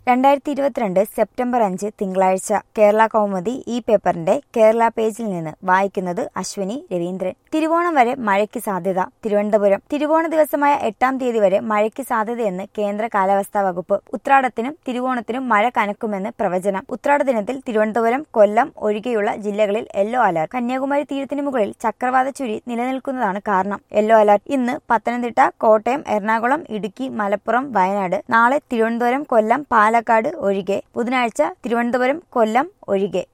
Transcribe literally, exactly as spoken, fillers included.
രണ്ടായിരത്തി ഇരുപത്തിരണ്ട് സെപ്റ്റംബർ അഞ്ച് തിങ്കളാഴ്ച കേരള കൗമുദി ഈ പേപ്പറിന്റെ കേരള പേജിൽ നിന്ന് വായിക്കുന്നത് അശ്വിനി രവീന്ദ്രൻ. തിരുവോണം വരെ മഴയ്ക്ക് സാധ്യത. തിരുവനന്തപുരം. തിരുവോണ ദിവസമായ എട്ടാം തീയതി വരെ മഴയ്ക്ക് സാധ്യതയെന്ന് കേന്ദ്ര കാലാവസ്ഥാ വകുപ്പ്. ഉത്രാടത്തിനും തിരുവോണത്തിനും മഴ കനക്കുമെന്ന് പ്രവചനം. ഉത്രാട ദിനത്തിൽ തിരുവനന്തപുരം, കൊല്ലം ഒഴികെയുള്ള ജില്ലകളിൽ യെല്ലോ അലർട്ട്. കന്യാകുമാരി തീരത്തിന് മുകളിൽ ചക്രവാത ചുഴി നിലനിൽക്കുന്നതാണ് കാരണം. Yellow alert. ഇന്ന് പത്തനംതിട്ട, കോട്ടയം, എറണാകുളം, ഇടുക്കി, മലപ്പുറം, വയനാട്. നാളെ തിരുവനന്തപുരം, കൊല്ലം, പാലക്കാട് ഒഴികെ. ബുധനാഴ്ച തിരുവനന്തപുരം, കൊല്ലം ഒഴികെ.